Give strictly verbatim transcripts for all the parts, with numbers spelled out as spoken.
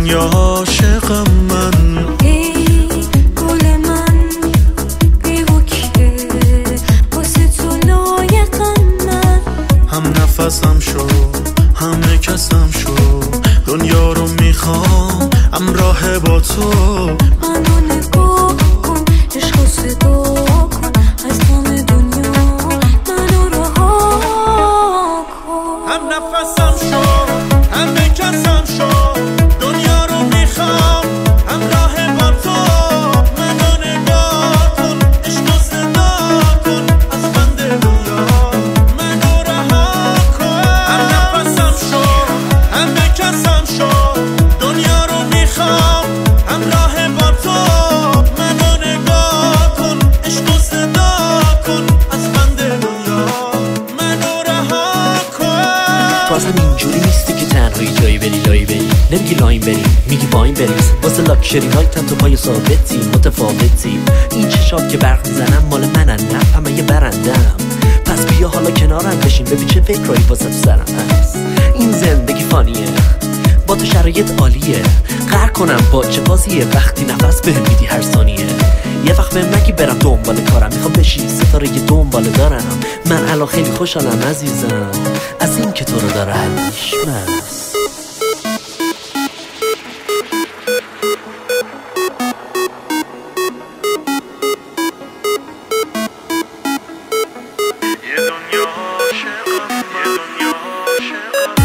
دنیا عاشقم من. ای گل من بگو که واسه تو لایقم من. هم نفسم شو همه کسم شو، دنیا رو میخوام همراه با تو. منو نگاه کن عشق و صدا کن، از غم دنیا منو رها کن. هم نفسم شو همه کسم شو، دنیا رو میخوام همراه با تو. منو نگاه کن عشق و صدا کن، از بند دنیا منو رها کن. هم نفسم شو همه کسم شو، دنیا رو میخوام همراه با تو. منو نگاه کن عشق و صدا کن، از بند دنیا منو رها کن. تو اصلا اینجوری نیستی که تنهایی جایی بری لایی بری، نمیگی لاین بری میگی باین بریز. واسه لاکشری هایتم تو پای ثابتی متفاوتی. این چشات که برق میزنم مال منن، نه همه یه برندم. پس بیا حالا کنارم بشین ببین چه فکرایی واسه تو سرم هست. این زندگی فانیه با تو شرایط عالیه، قهر کنم با چه بازیه وقتی نفس بهم میدی هر ثانیه. یه وقت بهم نگی برم دنبال کارم، میخوام بشی ستاره یه دنبال دارم. من الان خیلی خوشحالم عزیزم از این که تو رو دارم. مست یه دنیا عاشقم، یه دنیا عاشقم.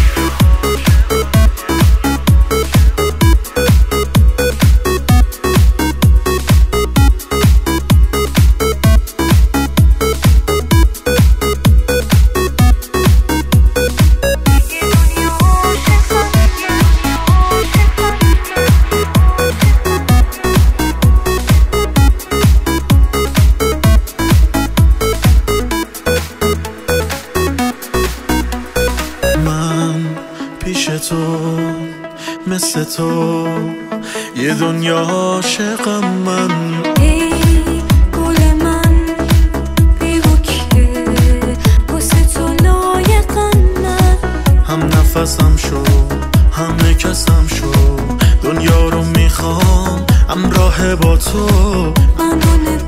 پیش تو مثل تو یه دنیا عاشقم من. ای گل من بگو که واسه تو لایقم من. هم نفسم شو همه کسم شو، دنیا رو میخوام همراه با تو. منو